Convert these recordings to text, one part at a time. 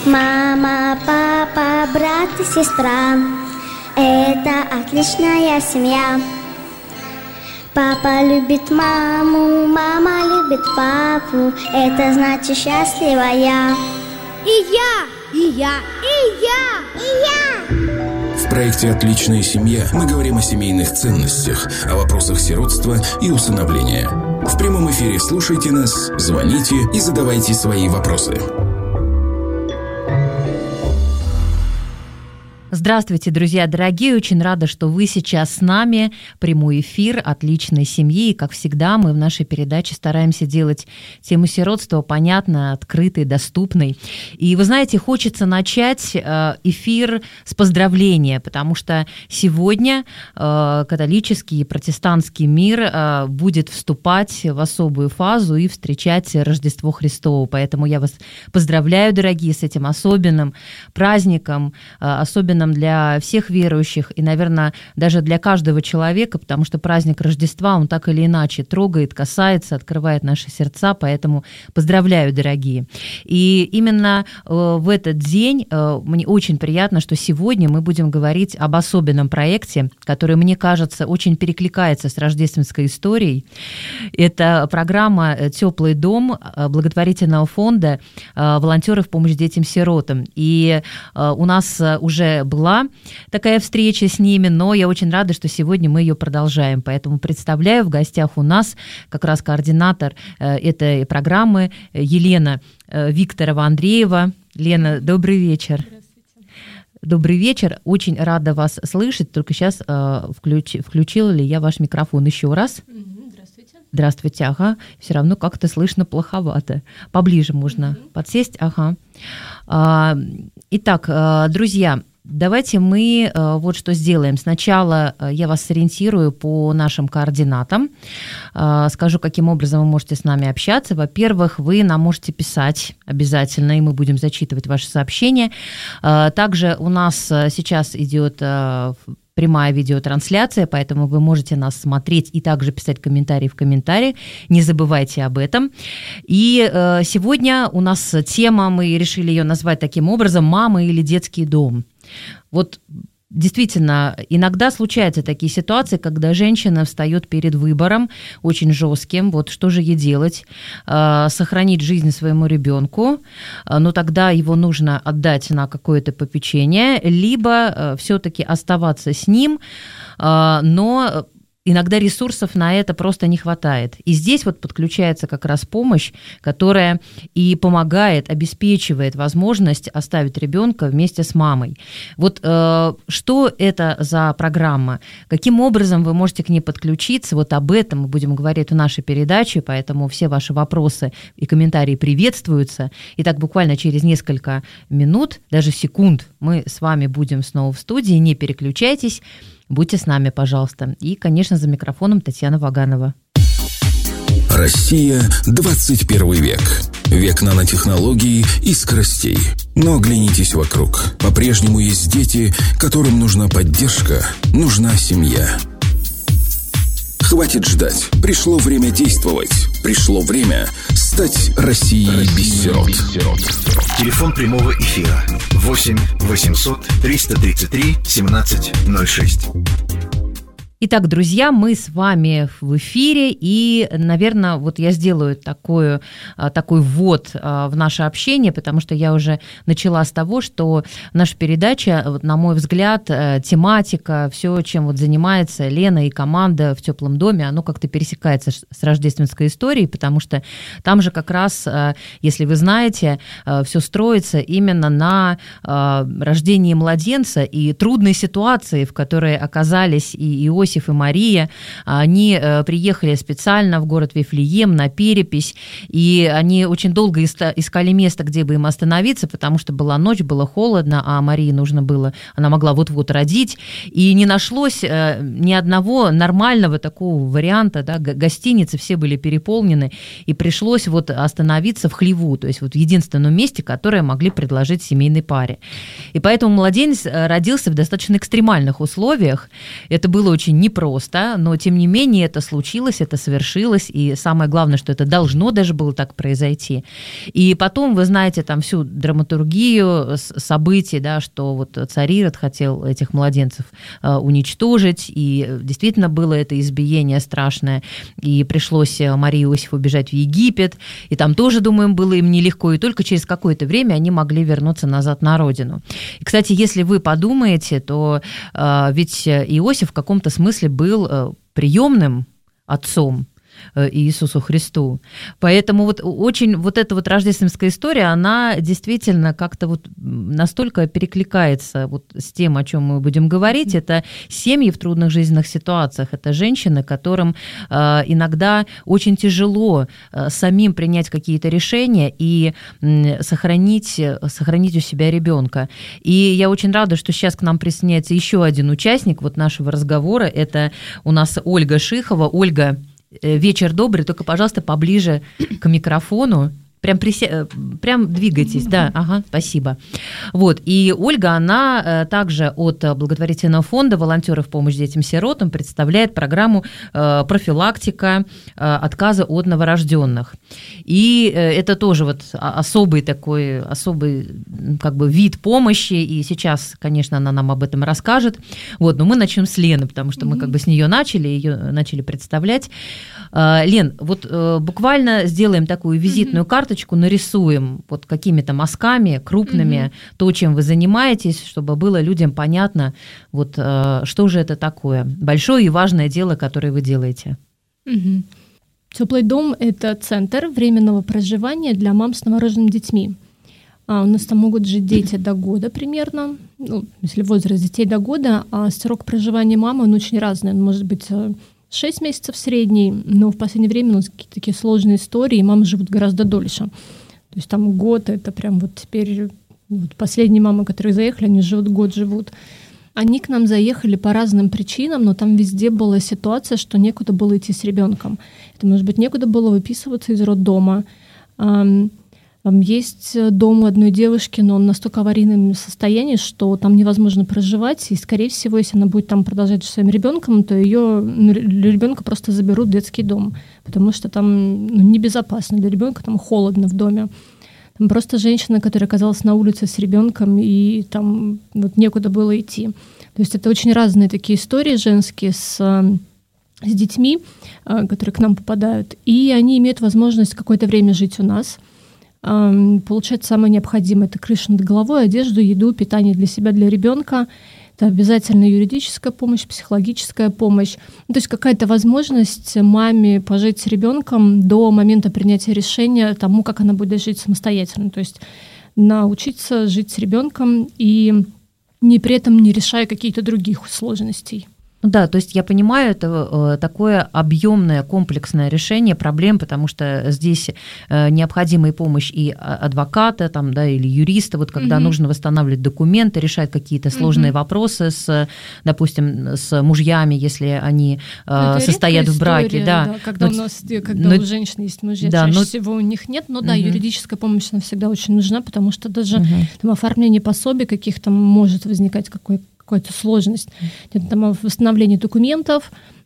Мама, папа, брат и сестра – это отличная семья. Папа любит маму, мама любит папу, это значит счастливая. И я, и я, и я, и я. В проекте «Отличная семья» мы говорим о семейных ценностях, о вопросах сиротства и усыновления. В прямом эфире слушайте нас, звоните и задавайте свои вопросы. Здравствуйте, друзья дорогие! Очень рада, что вы сейчас с нами. Прямой эфир «Отличной семьи». И, как всегда, мы в нашей передаче стараемся делать тему сиротства понятной, открытой, доступной. И, вы знаете, хочется начать эфир с поздравления, потому что сегодня католический и протестантский мир будет вступать в особую фазу и встречать Рождество Христово. Поэтому я вас поздравляю, дорогие, с этим особенным праздником, особенно для всех верующих и, наверное, даже для каждого человека, потому что праздник Рождества, он так или иначе трогает, касается, открывает наши сердца, поэтому поздравляю, дорогие. И именно в этот день мне очень приятно, что сегодня мы будем говорить об особенном проекте, который, мне кажется, очень перекликается с рождественской историей. Это программа «Теплый дом» благотворительного фонда «Волонтеры в помощь детям-сиротам». И у нас уже была такая встреча с ними, но я очень рада, что сегодня мы ее продолжаем. Поэтому представляю, в гостях у нас как раз координатор этой программы Елена Викторова-Андреева. Лена, добрый вечер. Здравствуйте. Добрый вечер. Очень рада вас слышать. Только сейчас включила ли я ваш микрофон еще раз? Здравствуйте. Здравствуйте, ага. Все равно как-то слышно плоховато. Поближе можно подсесть, ага. Итак, друзья, давайте мы вот что сделаем. Сначала я вас сориентирую по нашим координатам, скажу, каким образом вы можете с нами общаться. Во-первых, вы нам можете писать обязательно, и мы будем зачитывать ваши сообщения. Также у нас сейчас идет прямая видеотрансляция, поэтому вы можете нас смотреть и также писать комментарии в комментариях. Не забывайте об этом. И сегодня у нас тема, мы решили ее назвать таким образом: «Мама или детский дом». Вот действительно, иногда случаются такие ситуации, когда женщина встает перед выбором очень жестким, вот что же ей делать, сохранить жизнь своему ребенку, но тогда его нужно отдать на какое-то попечение, либо все-таки оставаться с ним, но иногда ресурсов на это просто не хватает. И здесь вот подключается как раз помощь, которая и помогает, обеспечивает возможность оставить ребенка вместе с мамой. Вот что это за программа? Каким образом вы можете к ней подключиться? Вот об этом мы будем говорить в нашей передаче, поэтому все ваши вопросы и комментарии приветствуются. И так буквально через несколько минут, даже секунд, мы с вами будем снова в студии. Не переключайтесь. Будьте с нами, пожалуйста. И, конечно, за микрофоном Татьяна Ваганова. Россия, 21 век. Век нанотехнологий и скоростей. Но оглянитесь вокруг. По-прежнему есть дети, которым нужна поддержка, нужна семья. Хватит ждать. Пришло время действовать. Пришло время стать Россией без сирот. Телефон прямого эфира 8 800 333 1706. Итак, друзья, мы с вами в эфире, и, наверное, вот я сделаю такой ввод в наше общение, потому что я уже начала с того, что наша передача, на мой взгляд, тематика, все, чем вот занимается Лена и команда в «Теплом доме», оно как-то пересекается с рождественской историей, потому что там же как раз, если вы знаете, все строится именно на рождении младенца и трудной ситуации, в которой оказались и Иосиф, и Мария. Они приехали специально в город Вифлеем на перепись, и они очень долго искали место, где бы им остановиться, потому что была ночь, было холодно, а Марии нужно было, она могла вот-вот родить, и не нашлось ни одного нормального такого варианта, да, гостиницы, все были переполнены, и пришлось вот остановиться в хлеву, то есть вот в единственном месте, которое могли предложить семейной паре. И поэтому младенец родился в достаточно экстремальных условиях. Это было очень непросто, но тем не менее это случилось, это совершилось, и самое главное, что это должно даже было так произойти. И потом, вы знаете, там всю драматургию событий, да, что вот царь Ирод хотел этих младенцев уничтожить, и действительно было это избиение страшное, и пришлось Марии и Иосифу бежать в Египет, и там тоже, думаем, было им нелегко, и только через какое-то время они могли вернуться назад на родину. И, кстати, если вы подумаете, то ведь Иосиф в каком-то смысле был приемным отцом Иисусу Христу. Поэтому вот очень вот эта вот рождественская история, она действительно как-то вот настолько перекликается вот с тем, о чем мы будем говорить. Это семьи в трудных жизненных ситуациях, это женщины, которым иногда очень тяжело самим принять какие-то решения и сохранить у себя ребенка. И я очень рада, что сейчас к нам присоединяется еще один участник вот нашего разговора. Это у нас Ольга Шихова. Ольга, вечер добрый, только, пожалуйста, поближе к микрофону. Прям двигайтесь, да, ага, спасибо. Вот, и Ольга, она также от благотворительного фонда «Волонтеры в помощь детям-сиротам» представляет программу «Профилактика отказа от новорожденных». И это тоже вот особый как бы вид помощи, и сейчас, конечно, она нам об этом расскажет. Вот, но мы начнем с Лены, потому что мы как бы с нее начали представлять. Лен, вот буквально сделаем такую визитную карточку, нарисуем вот какими-то мазками крупными то, чем вы занимаетесь, чтобы было людям понятно, вот что же это такое. Большое и важное дело, которое вы делаете. Теплый дом – это центр временного проживания для мам с новорожденными детьми. У нас там могут жить дети до года примерно, если возраст детей до года, а срок проживания мамы, он очень разный, он может быть 6 месяцев средний, но в последнее время у нас какие-то такие сложные истории, и мамы живут гораздо дольше. То есть там год, это прям вот теперь вот последние мамы, которые заехали, они год живут. Они к нам заехали по разным причинам, но там везде была ситуация, что некуда было идти с ребенком. Это, может быть, некуда было выписываться из роддома. Есть дом у одной девушки, но он настолько в аварийном состоянии, что там невозможно проживать, и, скорее всего, если она будет там продолжать жить своим ребенком, то ее ребенка просто заберут в детский дом, потому что там небезопасно для ребенка, там холодно в доме. Там просто женщина, которая оказалась на улице с ребенком, и там вот некуда было идти. То есть это очень разные такие истории женские с детьми, которые к нам попадают, и они имеют возможность какое-то время жить у нас, получать самое необходимое. Это крыша над головой, одежду, еду, питание для себя, для ребенка. Это обязательно юридическая помощь, психологическая помощь. То есть какая-то возможность маме пожить с ребенком до момента принятия решения тому, как она будет жить самостоятельно. То есть научиться жить с ребенком и при этом не решая какие-то других сложностей. Да, то есть я понимаю, это такое объемное комплексное решение проблем, потому что здесь необходима и помощь и адвоката, там, да, или юриста, вот когда нужно восстанавливать документы, решать какие-то сложные вопросы допустим, с мужьями, если они состоят в браке. История, да. Когда у женщин есть мужья, чаще всего у них нет, но да, юридическая помощь она всегда очень нужна, потому что даже там, оформление пособий каких-то может возникать какая-то сложность. Там восстановление документов,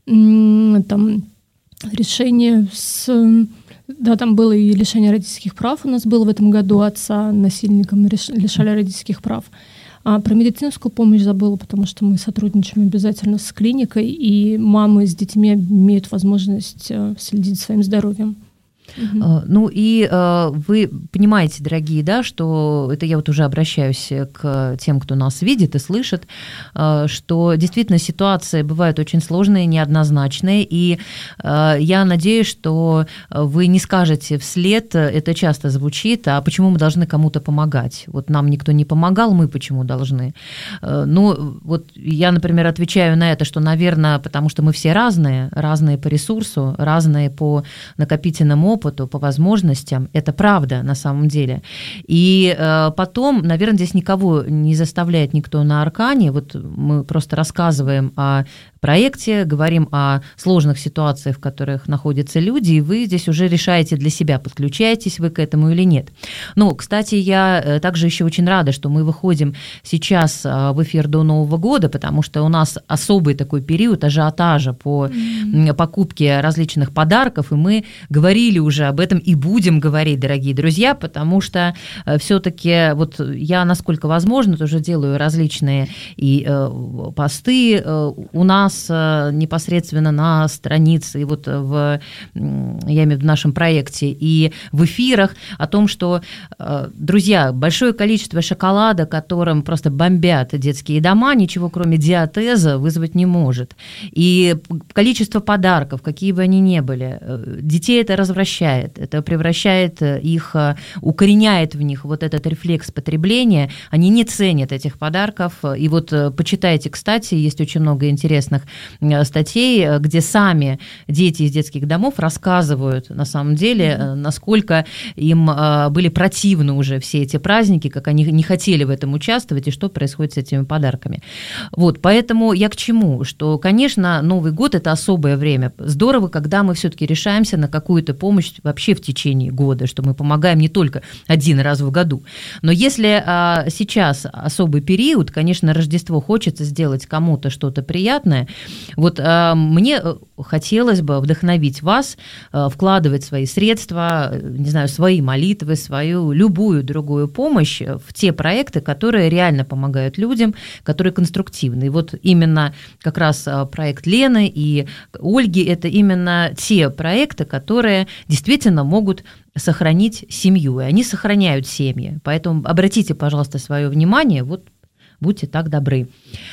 там решение Да, там было и лишение родительских прав. У нас было в этом году отца насильником лишали родительских прав. А про медицинскую помощь забыла, потому что мы сотрудничаем обязательно с клиникой, и мамы с детьми имеют возможность следить за своим здоровьем. Ну и вы понимаете, дорогие, да, что это я вот уже обращаюсь к тем, кто нас видит и слышит, что действительно ситуации бывают очень сложные, неоднозначные, и я надеюсь, что вы не скажете вслед, это часто звучит, а почему мы должны кому-то помогать? Вот нам никто не помогал, мы почему должны? Ну вот я, например, отвечаю на это, что, наверное, потому что мы все разные по ресурсу, разные по накопительному опыту, по возможностям, это правда на самом деле. И потом, наверное, здесь никого не заставляет никто на аркане, вот мы просто рассказываем о проекте, говорим о сложных ситуациях, в которых находятся люди, и вы здесь уже решаете для себя, подключаетесь вы к этому или нет. Ну, кстати, я также еще очень рада, что мы выходим сейчас в эфир до Нового года, потому что у нас особый такой период ажиотажа по покупке различных подарков, и мы говорили уже об этом и будем говорить, дорогие друзья, потому что все-таки вот я, насколько возможно, тоже делаю различные и посты у нас непосредственно на странице, и вот я имею в виду в нашем проекте, и в эфирах о том, что, друзья, большое количество шоколада, которым просто бомбят детские дома, ничего кроме диатеза вызвать не может. И количество подарков, какие бы они ни были, детей это развращает, это превращает их, укореняет в них вот этот рефлекс потребления, они не ценят этих подарков. И вот почитайте, кстати, есть очень много интересных статей, где сами дети из детских домов рассказывают, на самом деле, насколько им были противны уже все эти праздники, как они не хотели в этом участвовать и что происходит с этими подарками. Вот, поэтому я к чему? Что, конечно, Новый год – это особое время. Здорово, когда мы все-таки решаемся на какую-то помощь вообще в течение года, что мы помогаем не только один раз в году. Но если сейчас особый период, конечно, Рождество хочется сделать кому-то что-то приятное, вот мне хотелось бы вдохновить вас, вкладывать свои средства, не знаю, свои молитвы, свою любую другую помощь в те проекты, которые реально помогают людям, которые конструктивны. И вот именно как раз проект Лены и Ольги – это именно те проекты, которые действительно могут сохранить семью, и они сохраняют семьи. Поэтому обратите, пожалуйста, свое внимание, вот будьте так добры.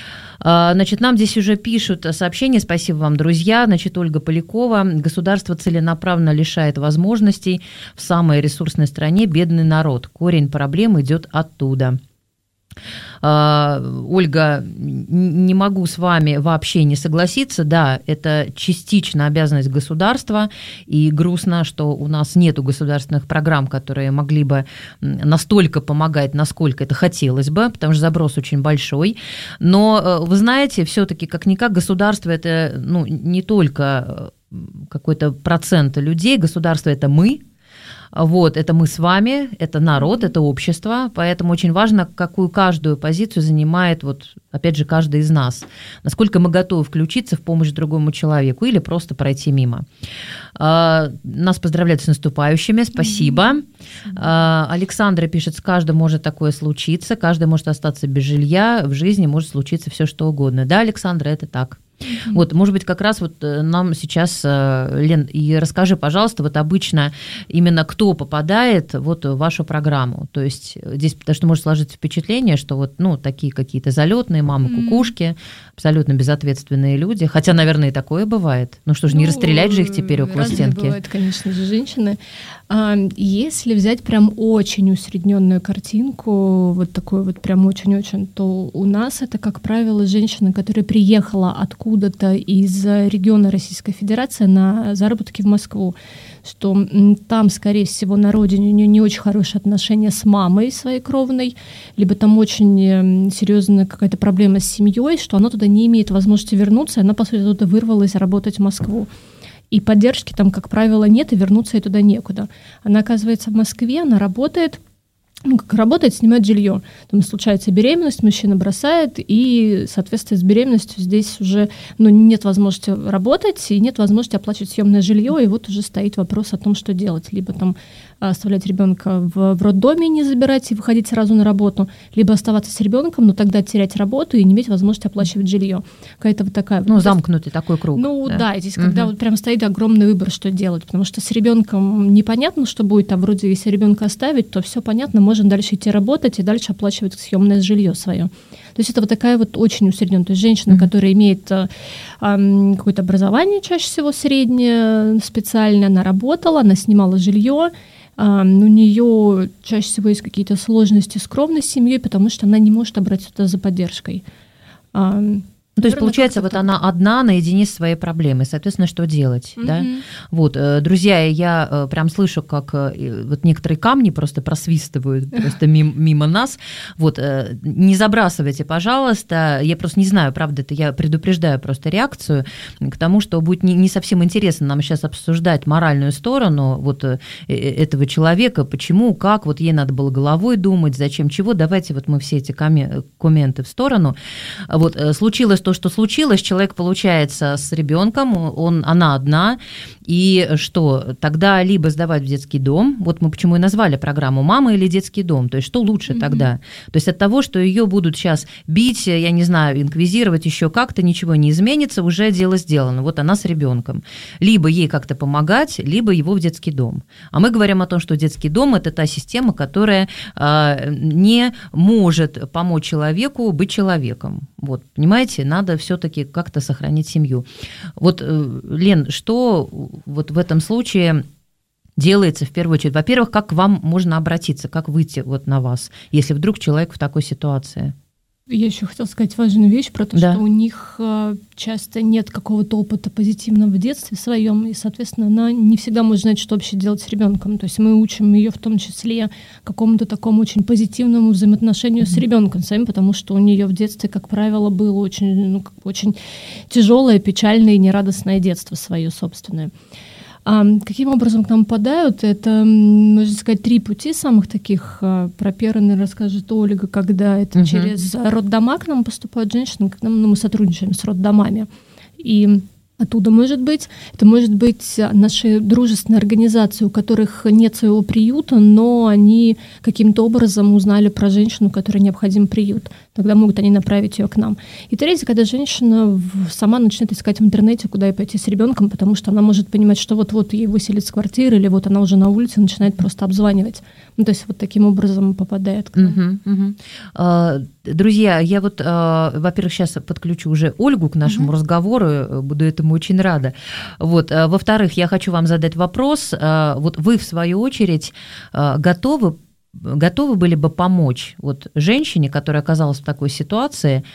Значит, нам здесь уже пишут сообщения, спасибо вам, друзья. Значит, Ольга Полякова: государство целенаправленно лишает возможностей в самой ресурсной стране бедный народ. Корень проблем идет оттуда. Ольга, не могу с вами вообще не согласиться. Да, это частично обязанность государства, и грустно, что у нас нету государственных программ, которые могли бы настолько помогать, насколько это хотелось бы, потому что заброс очень большой. Но, вы знаете, все-таки как-никак государство – это не только какой-то процент людей, государство – это мы. Вот, это мы с вами, это народ, это общество, поэтому очень важно, какую каждую позицию занимает, вот, опять же, каждый из нас, насколько мы готовы включиться в помощь другому человеку или просто пройти мимо. Нас поздравляют с наступающими, спасибо. Александра пишет: с каждым может такое случиться, каждый может остаться без жилья, в жизни может случиться все что угодно. Да, Александра, это так. Вот, может быть, как раз вот нам сейчас, Лен, и расскажи, пожалуйста, вот обычно именно кто попадает вот в вашу программу, то есть здесь, потому что может сложиться впечатление, что вот, такие какие-то залетные мамы-кукушки, абсолютно безответственные люди, хотя, наверное, и такое бывает. Ну что ж, не расстрелять же их теперь около стенки. Бывают, конечно же, женщины. Если взять прям очень усредненную картинку, вот такую вот прям очень-очень, то у нас это, как правило, женщина, которая приехала откуда-то из региона Российской Федерации на заработки в Москву, что там, скорее всего, на родине у нее не очень хорошие отношения с мамой своей кровной, либо там очень серьезная какая-то проблема с семьей, что она туда не имеет возможности вернуться, и она, по сути, туда вырвалась работать в Москву. И поддержки там, как правило, нет, и вернуться ей туда некуда. Она оказывается в Москве, она работает, как работает, снимает жилье. Там случается беременность, мужчина бросает, и, соответственно, с беременностью здесь уже нет возможности работать, и нет возможности оплачивать съемное жилье, и вот уже стоит вопрос о том, что делать. Либо там оставлять ребенка в роддоме, не забирать и выходить сразу на работу, либо оставаться с ребенком, но тогда терять работу и не иметь возможности оплачивать жилье. Какая-то вот такая... замкнутый такой круг. Да, здесь когда вот прям стоит огромный выбор, что делать, потому что с ребенком непонятно, что будет, а вроде если ребенка оставить, то все понятно, можно дальше идти работать и дальше оплачивать съемное жилье свое. То есть это вот такая вот очень усредненная. То есть женщина, которая имеет какое-то образование, чаще всего среднее, специальное, она работала, она снимала жилье, у нее чаще всего есть какие-то сложности с кровной семьей, потому что она не может обратиться за поддержкой. Ну, то есть, получается, вот она одна наедине с своей проблемой, соответственно, что делать, да? Вот, друзья, я прям слышу, как вот некоторые камни просто просвистывают просто мимо нас. Вот, не забрасывайте, пожалуйста, я просто не знаю, правда, это я предупреждаю просто реакцию к тому, что будет не совсем интересно нам сейчас обсуждать моральную сторону вот этого человека, почему, как, вот ей надо было головой думать, зачем, чего, давайте вот мы все эти комменты в сторону. Вот, случилось то, что случилось, человек, получается, с ребенком, она одна, и что, тогда либо сдавать в детский дом, вот мы почему и назвали программу «Мама или детский дом», то есть что лучше тогда? То есть от того, что ее будут сейчас бить, я не знаю, инквизировать, еще как-то, ничего не изменится, уже дело сделано, вот она с ребенком. Либо ей как-то помогать, либо его в детский дом. А мы говорим о том, что детский дом – это та система, которая не может помочь человеку быть человеком. Вот, понимаете, надо все-таки как-то сохранить семью. Вот, Лен, что вот в этом случае делается в первую очередь? Во-первых, как к вам можно обратиться, как выйти вот на вас, если вдруг человек в такой ситуации? Я еще хотела сказать важную вещь про то, что у них часто нет какого-то опыта позитивного в детстве своем, и, соответственно, она не всегда может знать, что вообще делать с ребенком. То есть мы учим ее в том числе какому-то такому очень позитивному взаимоотношению с ребенком своим, потому что у нее в детстве, как правило, было очень, очень тяжелое, печальное и нерадостное детство свое собственное. Каким образом к нам попадают? Это, можно сказать, 3 пути самых таких. Про первый, наверное, расскажет Ольга, когда это через роддома к нам поступают женщины, когда мы сотрудничаем с роддомами. И оттуда это может быть наши дружественные организации, у которых нет своего приюта, но они каким-то образом узнали про женщину, которой необходим приют. Тогда могут они направить ее к нам. И третье, когда женщина сама начинает искать в интернете, куда ей пойти с ребенком, потому что она может понимать, что вот-вот ей выселят с квартиры, или вот она уже на улице начинает просто обзванивать. Ну, то есть вот таким образом попадает к нам. Друзья, я вот, во-первых, сейчас подключу уже Ольгу к нашему разговору, буду этому очень рада. Вот, во-вторых, я хочу вам задать вопрос. Вот вы, в свою очередь, готовы были бы помочь вот женщине, которая оказалась в такой ситуации?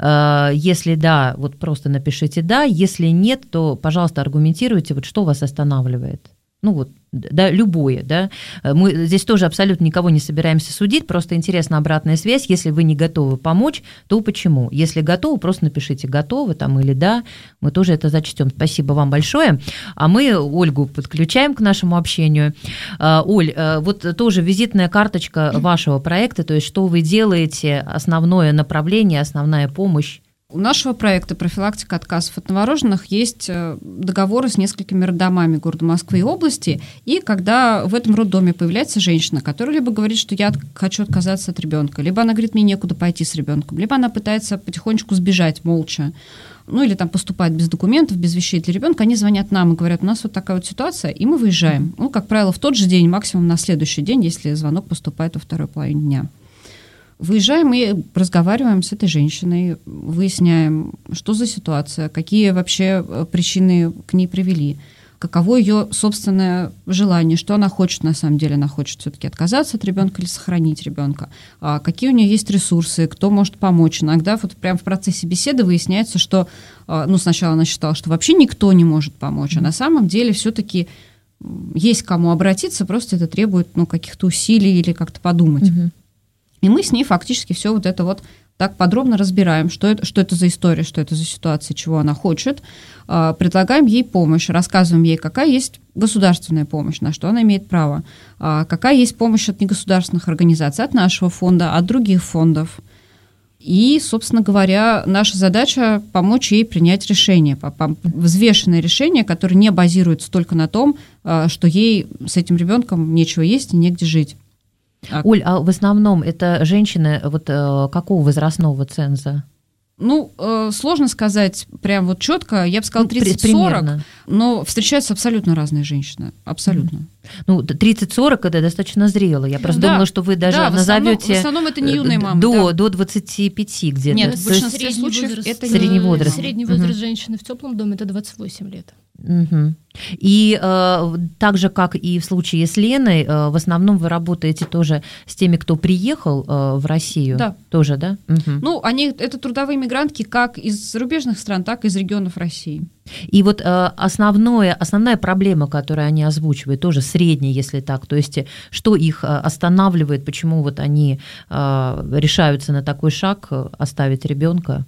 Если да, вот просто напишите «да», если нет, то, пожалуйста, аргументируйте, вот что вас останавливает. Ну вот, да, любое, да. Мы здесь тоже абсолютно никого не собираемся судить, просто интересна обратная связь. Если вы не готовы помочь, то почему? Если готовы, просто напишите «готовы» там или «да», мы тоже это зачтем. Спасибо вам большое. А мы Ольгу подключаем к нашему общению. Оль, вот тоже визитная карточка вашего проекта, то есть что вы делаете, основное направление, основная помощь? У нашего проекта «Профилактика отказов от новорожденных» есть договоры с несколькими роддомами города Москвы и области, и когда в этом роддоме появляется женщина, которая либо говорит, что я хочу отказаться от ребенка, либо она говорит, мне некуда пойти с ребенком, либо она пытается потихонечку сбежать молча, ну или там поступает без документов, без вещей для ребенка, они звонят нам и говорят, у нас вот такая вот ситуация, и мы выезжаем. Ну, как правило, в тот же день, максимум на следующий день, если звонок поступает во второй половине дня. Выезжаем и разговариваем с этой женщиной, выясняем, что за ситуация, какие вообще причины к ней привели, каково ее собственное желание, что она хочет на самом деле, она хочет все-таки отказаться от ребенка или сохранить ребенка, какие у нее есть ресурсы, кто может помочь. Иногда вот прямо в процессе беседы выясняется, что, ну, сначала она считала, что вообще никто не может помочь, а на самом деле все-таки есть к кому обратиться, просто это требует, ну, каких-то усилий или как-то подумать. И мы с ней фактически все вот это вот так подробно разбираем, что это за история, что это за ситуация, чего она хочет, предлагаем ей помощь, рассказываем ей, какая есть государственная помощь, на что она имеет право, какая есть помощь от негосударственных организаций, от нашего фонда, от других фондов. И, собственно говоря, наша задача помочь ей принять решение, взвешенное решение, которое не базируется только на том, что ей с этим ребенком нечего есть и негде жить. Оль, а в основном это женщины вот какого возрастного ценза? Ну, сложно сказать прям вот четко, я бы сказала 30-40, Но встречаются абсолютно разные женщины. Абсолютно. Ну, 30-40 это достаточно зрело. Я просто думала, что вы даже назовете... В основном это не юные мамы. До 25 где-то. Нет, в большинстве случаев это средний возраст. Средний возраст женщины в теплом доме – это 28 лет. Угу. И так же, как и в случае с Леной, в основном вы работаете тоже с теми, кто приехал в Россию? Да. Тоже, да? Угу. Ну, это трудовые мигрантки как из зарубежных стран, так и из регионов России. И вот основная проблема, которую они озвучивают, тоже средняя, если так, то есть что их останавливает, почему вот они решаются на такой шаг оставить ребенка,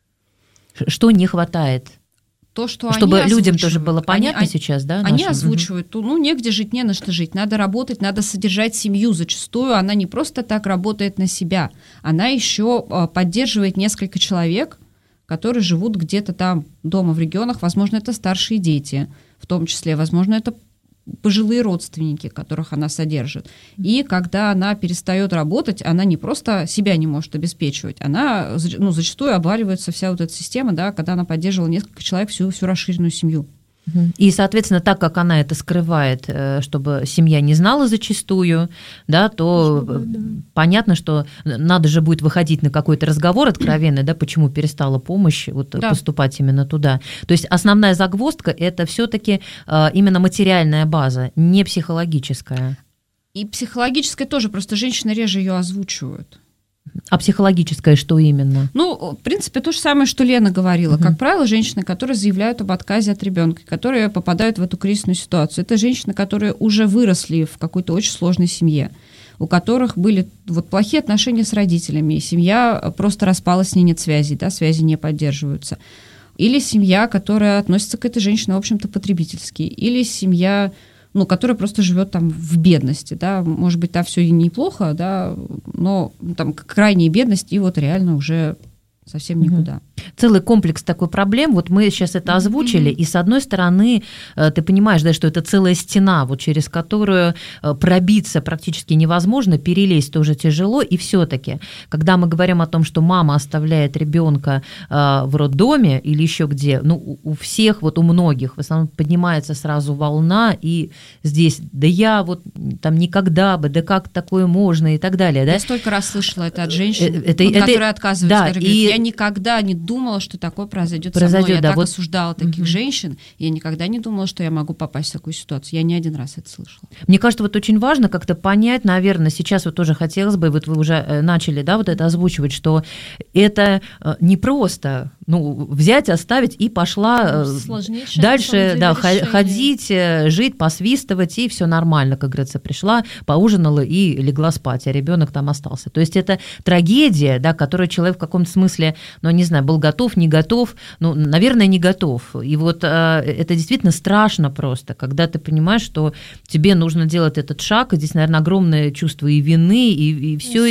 что не хватает? То, что чтобы они людям тоже было понятно сейчас, да? Они озвучивают, негде жить, не на что жить, надо работать, надо содержать семью. Зачастую она не просто так работает на себя, она еще поддерживает несколько человек, которые живут где-то там дома в регионах, возможно, это старшие дети, в том числе, возможно, это пожилые родственники, которых она содержит. И когда она перестает работать, она не просто себя не может обеспечивать, она зачастую обваливается вся вот эта система, да, когда она поддерживала несколько человек, всю расширенную семью. И, соответственно, так как она это скрывает, чтобы семья не знала зачастую, да, то понятно, что надо же будет выходить на какой-то разговор откровенный, да, почему перестала помощь поступать именно туда. То есть основная загвоздка – это все-таки именно материальная база, не психологическая. И психологическая тоже, просто женщины реже ее озвучивают. А психологическое что именно? Ну, в принципе, то же самое, что Лена говорила. Как правило, женщины, которые заявляют об отказе от ребенка, которые попадают в эту кризисную ситуацию, это женщины, которые уже выросли в какой-то очень сложной семье, у которых были плохие отношения с родителями, и семья просто распалась, с ней нет связи, да, связи не поддерживаются. Или семья, которая относится к этой женщине, в общем-то, потребительски. Или семья, которая просто живет там в бедности, да, может быть, там все и неплохо, да, но там крайняя бедность, и вот реально уже совсем никуда. Целый комплекс такой проблем, вот мы сейчас это озвучили, и с одной стороны, ты понимаешь, да, что это целая стена, вот через которую пробиться практически невозможно, перелезть тоже тяжело, и все-таки, когда мы говорим о том, что мама оставляет ребенка в роддоме или еще где, у всех, у многих, в основном поднимается сразу волна, и здесь, да я вот там никогда бы, да как такое можно, и так далее, да? Я столько раз слышала это от женщин, которые отказываются, да, говорят, я никогда не думала, что такое произойдет со мной. Я так осуждала таких женщин, я никогда не думала, что я могу попасть в такую ситуацию. Я не один раз это слышала. Мне кажется, очень важно как-то понять, наверное, сейчас тоже хотелось бы, вы уже начали, да, это озвучивать, что это не просто, взять, оставить и пошла дальше, да, ходить, жить, посвистывать, и все нормально, как говорится, пришла, поужинала и легла спать, а ребенок там остался. То есть это трагедия, да, которую человек в каком-то смысле, не знаю, был готов, не готов, наверное, не готов. И это действительно страшно просто, когда ты понимаешь, что тебе нужно делать этот шаг, и здесь, наверное, огромное чувство и вины, и все,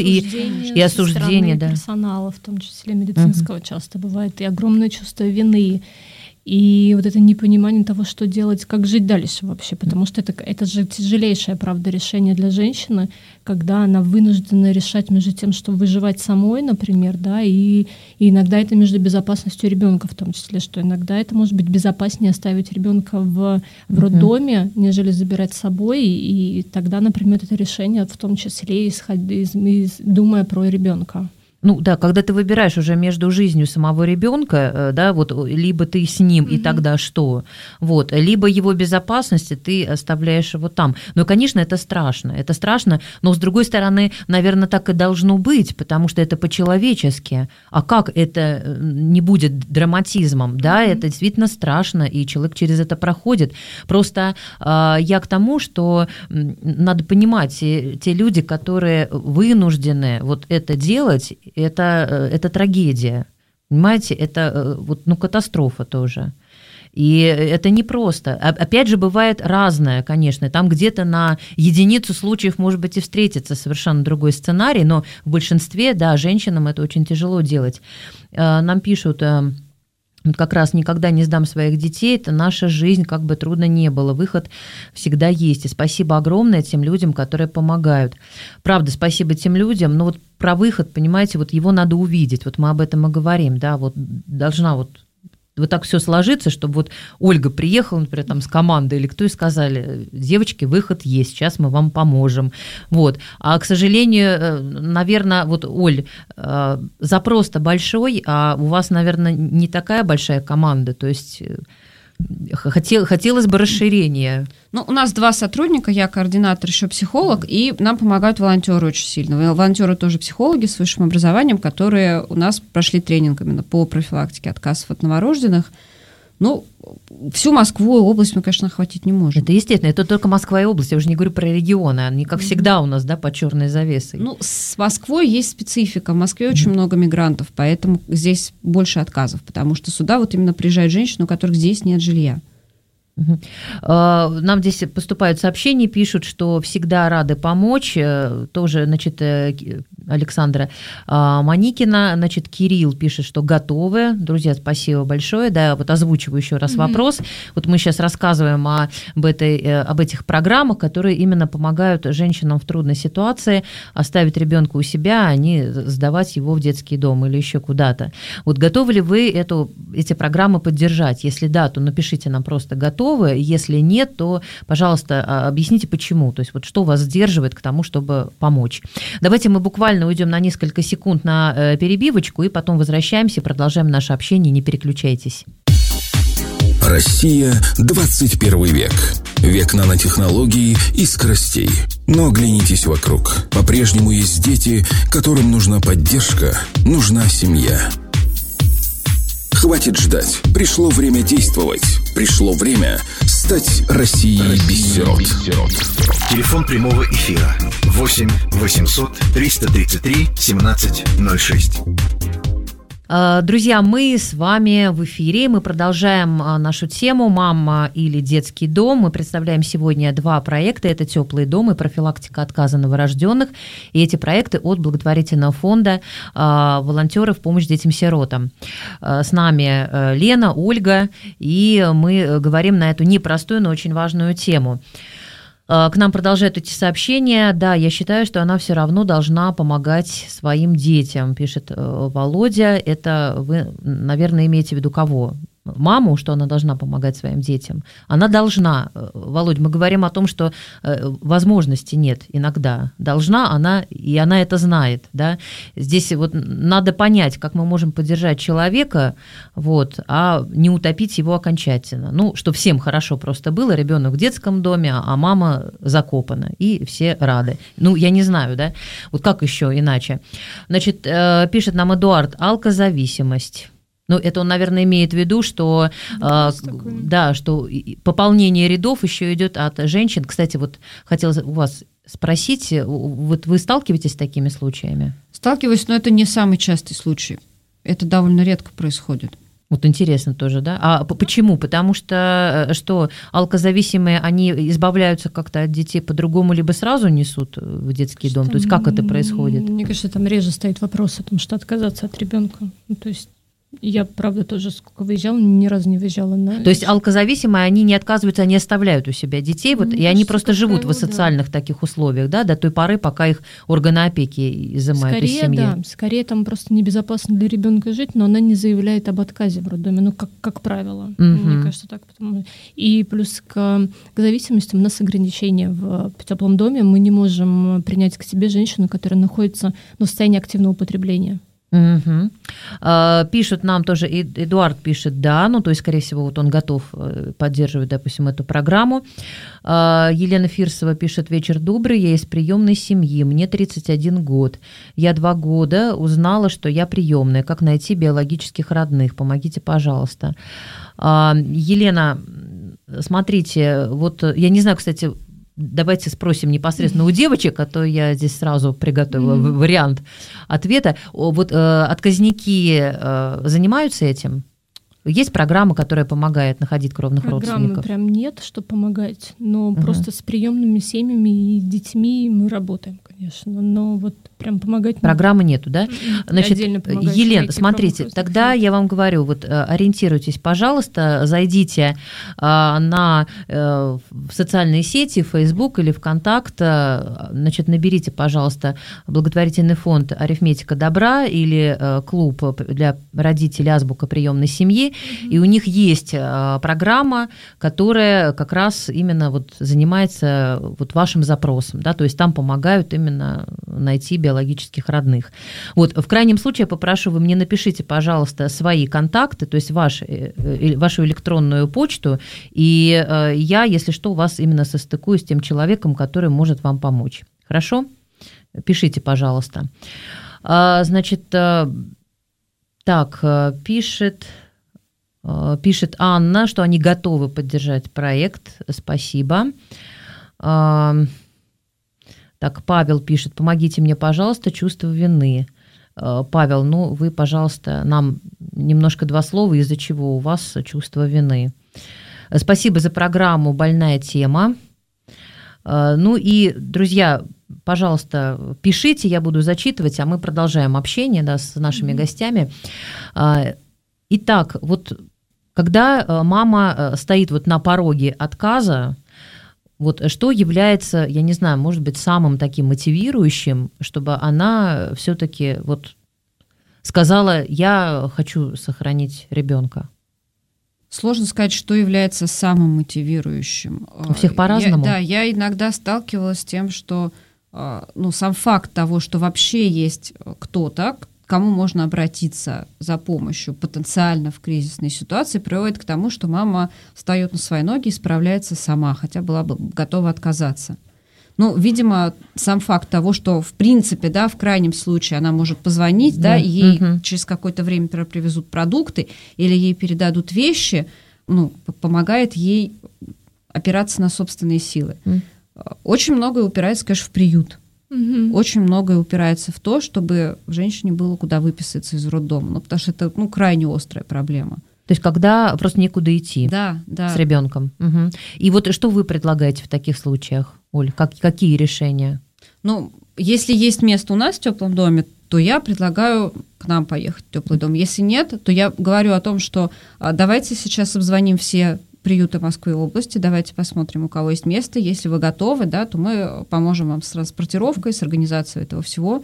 и осуждение, да. Персонала, в том числе медицинского, часто бывает, и огромное чувство вины. И вот это непонимание того, что делать, как жить дальше вообще, потому что это же тяжелейшее, правда, решение для женщины, когда она вынуждена решать между тем, что выживать самой, например, да, и иногда это между безопасностью ребенка в том числе, что иногда это может быть безопаснее оставить ребенка в роддоме, нежели забирать с собой, и тогда, например, это решение в том числе думая про ребенка. Да, когда ты выбираешь уже между жизнью самого ребенка, да, либо ты с ним, и тогда что? Либо его безопасности ты оставляешь его там. Конечно, это страшно, но с другой стороны, наверное, так и должно быть, потому что это по-человечески. А как это не будет драматизмом? Да, это действительно страшно, и человек через это проходит. Просто я к тому, что надо понимать, те люди, которые вынуждены это делать, это трагедия, понимаете, это катастрофа тоже. И это непросто. Опять же, бывает разное, конечно. Там где-то на единицу случаев, может быть, и встретится совершенно другой сценарий, но в большинстве, да, женщинам это очень тяжело делать. Нам пишут... как раз никогда не сдам своих детей, это наша жизнь, как бы трудно не было, выход всегда есть. И спасибо огромное тем людям, которые помогают. Правда, спасибо тем людям, но про выход, понимаете, его надо увидеть, мы об этом и говорим, да, должна вот так все сложится, чтобы вот Ольга приехала, например, там с командой или кто, и сказали: девочки, выход есть, сейчас мы вам поможем. Вот. А, к сожалению, наверное, вот, Оль, запрос-то большой, а у вас, наверное, не такая большая команда, то есть хотелось бы расширения. Ну, у нас 2 сотрудника, я координатор, еще психолог, и нам помогают волонтеры очень сильно. Волонтеры тоже психологи с высшим образованием, которые у нас прошли тренинг именно по профилактике отказов от новорожденных. Ну, всю Москву и область мы, конечно, охватить не можем. Это естественно, это только Москва и область, я уже не говорю про регионы, они, как всегда, у нас, да, под черной завесой. Ну, с Москвой есть специфика, в Москве очень много мигрантов, поэтому здесь больше отказов, потому что сюда вот именно приезжают женщины, у которых здесь нет жилья. Нам здесь поступают сообщения, пишут, что всегда рады помочь. Тоже, значит, Александра Маникина, значит, Кирилл пишет, что готовы. Друзья, спасибо большое. Да, вот озвучиваю еще раз вопрос. Вот мы сейчас рассказываем об этих программах, которые именно помогают женщинам в трудной ситуации оставить ребенка у себя, а не сдавать его в детский дом или еще куда-то. Вот готовы ли вы эти программы поддержать? Если да, то напишите нам просто «готовы». Если нет, то, пожалуйста, объясните, почему. То есть вот что вас сдерживает к тому, чтобы помочь. Давайте мы буквально уйдем на несколько секунд на перебивочку и потом возвращаемся и продолжаем наше общение. Не переключайтесь. Россия, 21 век. Век нанотехнологий и скоростей. Но оглянитесь вокруг. По-прежнему есть дети, которым нужна поддержка, нужна семья. Хватит ждать. Пришло время действовать. Пришло время стать Россией без сирот. Телефон прямого эфира 8 800 333 1706. Друзья, мы с вами в эфире, мы продолжаем нашу тему «Мама или детский дом». Мы представляем сегодня 2 проекта, это «Теплый дом» и профилактика отказа новорожденных. И эти проекты от благотворительного фонда «Волонтеры в помощь детям-сиротам». С нами Лена, Ольга, и мы говорим на эту непростую, но очень важную тему. К нам продолжают идти сообщения. Да, я считаю, что она все равно должна помогать своим детям, пишет Володя. Это вы, наверное, имеете в виду кого? Маму, что она должна помогать своим детям. Она должна. Володь, мы говорим о том, что возможности нет иногда. Должна она, и она это знает. Да? Здесь вот надо понять, как мы можем поддержать человека, вот, а не утопить его окончательно. Ну, чтобы всем хорошо просто было, ребенок в детском доме, а мама закопана, и все рады. Ну, я не знаю, да? Вот как еще иначе? Значит, пишет нам Эдуард, алкозависимость. Ну, это он, наверное, имеет в виду, что, да, что пополнение рядов еще идет от женщин. Кстати, вот хотела у вас спросить, вот вы сталкиваетесь с такими случаями? Сталкиваюсь, но это не самый частый случай. Это довольно редко происходит. Вот интересно тоже, да? А почему? Потому что алкозависимые, они избавляются как-то от детей по-другому, либо сразу несут в детский дом? То есть как это происходит? Мне кажется, там реже стоит вопрос о том, что отказаться от ребенка. Ну, то есть я, правда, тоже сколько выезжала, ни разу не выезжала на... То есть алкозависимые, они не отказываются, они оставляют у себя детей, вот, и они просто живут в социальных таких условиях, да, до той поры, пока их органы опеки изымают из семьи. Да, скорее там просто небезопасно для ребенка жить, но она не заявляет об отказе в роддоме, ну, как правило. Мне кажется, так. И плюс к зависимости у нас ограничения в теплом доме, мы не можем принять к себе женщину, которая находится в состоянии активного употребления. Угу. Пишут нам тоже, Эдуард пишет, да, ну, то есть, скорее всего, вот он готов поддерживать, допустим, эту программу. Елена Фирсова пишет, вечер добрый, я из приемной семьи, мне 31 год. Я 2 года узнала, что я приемная, как найти биологических родных, помогите, пожалуйста. Елена, смотрите, вот я не знаю, кстати, давайте спросим непосредственно у девочек, а то я здесь сразу приготовила вариант ответа. Вот отказники занимаются этим? Есть программа, которая помогает находить кровных родственников? Программы прям нет, что помогать, но просто с приемными семьями и детьми мы работаем, конечно, но вот прям помогать... Программы нету, да? Значит, Елена, смотрите, тогда я вам говорю, вот ориентируйтесь, пожалуйста, зайдите на социальные сети, Facebook или ВКонтакт, значит, наберите, пожалуйста, благотворительный фонд «Арифметика добра» или клуб для родителей «Азбука приемной семьи», Москвы, и у них есть программа, которая как раз именно вот занимается вот вашим запросом, да, то есть там помогают именно найти биологических родных. Вот, в крайнем случае я попрошу, вы мне напишите, пожалуйста, свои контакты, то есть вашу электронную почту, и я, если что, вас именно состыкую с тем человеком, который может вам помочь. Хорошо? Пишите, пожалуйста. Значит, так, пишет Анна, что они готовы поддержать проект. Спасибо. Так, Павел пишет: помогите мне, пожалуйста, чувство вины. Павел, ну вы, пожалуйста, нам немножко два слова, из-за чего у вас чувство вины. Спасибо за программу «Больная тема». Ну и, друзья, пожалуйста, пишите, я буду зачитывать, а мы продолжаем общение, да, с нашими гостями. Итак, вот когда мама стоит вот на пороге отказа, вот что является, я не знаю, может быть, самым таким мотивирующим, чтобы она все-таки вот сказала: я хочу сохранить ребенка? Сложно сказать, что является самым мотивирующим. У всех по-разному. Я иногда сталкивалась с тем, что сам факт того, что вообще есть кто-то, к кому можно обратиться за помощью потенциально в кризисной ситуации, приводит к тому, что мама встает на свои ноги и справляется сама, хотя была бы готова отказаться. Ну, видимо, сам факт того, что, в принципе, да, в крайнем случае она может позвонить, да, и ей через какое-то время привезут продукты или ей передадут вещи, помогает ей опираться на собственные силы. Очень многое упирается, конечно, в приют. Очень многое упирается в то, чтобы женщине было куда выписаться из роддома, потому что это крайне острая проблема. То есть когда просто некуда идти с ребенком. И вот что вы предлагаете в таких случаях, Оль? Какие решения? Если есть место у нас в теплом доме, то я предлагаю к нам поехать в теплый дом. Если нет, то я говорю о том, что давайте сейчас обзвоним все приюты Москвы и области, давайте посмотрим, у кого есть место. Если вы готовы, да, то мы поможем вам с транспортировкой, с организацией этого всего.